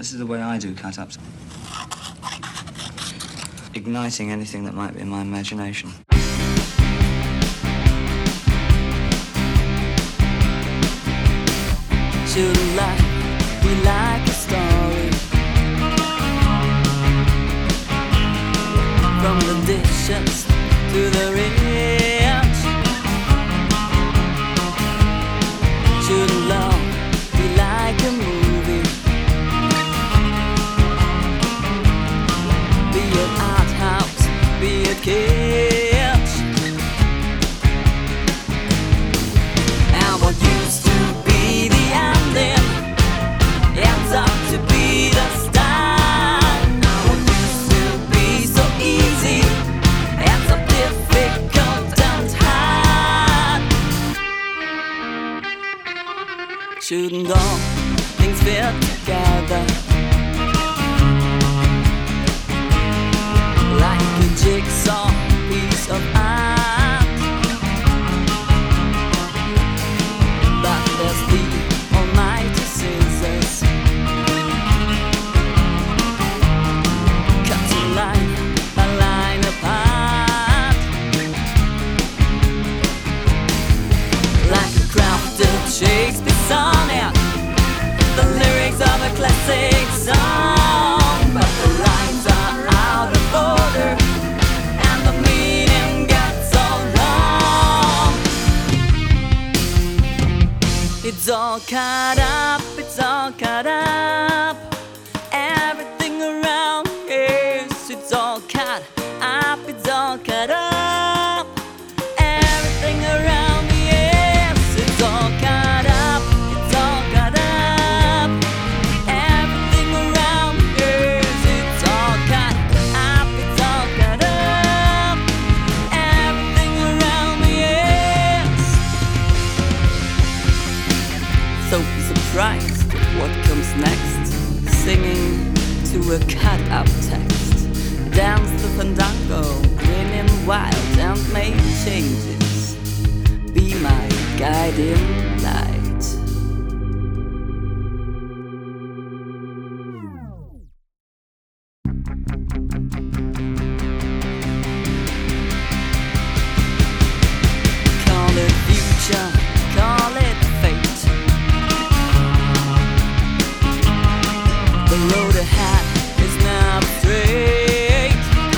This is the way I do cut-ups. Igniting anything that might be in my imagination. Shouldn't life be like a story? From the dishes to the rich. Shouldn't love be like a movie? Be it art house, be it kitsch. And what used to be the ending ends up to be the start. Now what used to be so easy ends up difficult and hard. Shouldn't all things fit together like a jigsaw piece of art? But there's the almighty scissors, cutting line by line apart. Like a crafted Shakespeare sonnet, the lyrics of a classic song, but the lines are out of order and the meaning gets so long. It's all cut up, it's all cut up. Everything around is, it's all cut up, it's all cut up. Everything around me is, it's all cut up, it's all cut up. Everything around is, it's all cut up, it's all cut up. Everything around me is. So be surprised at what comes next. Singing to a cut-up text. Dance the fandango, grinning wild and make changes. Be my guiding light. Call it future, call it fate. The road ahead is not straight.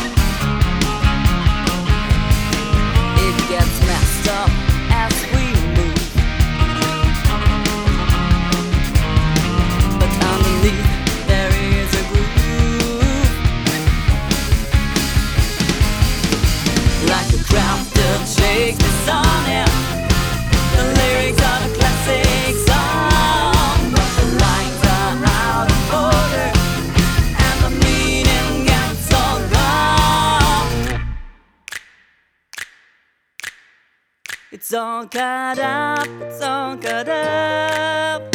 It gets messed up as we move, but underneath there is a groove. Like a crafted Shakespeare sonnet, the lyrics are a classic song, but the lines are out of order and the meaning gets so wrong. It's all cut up, it's all cut up.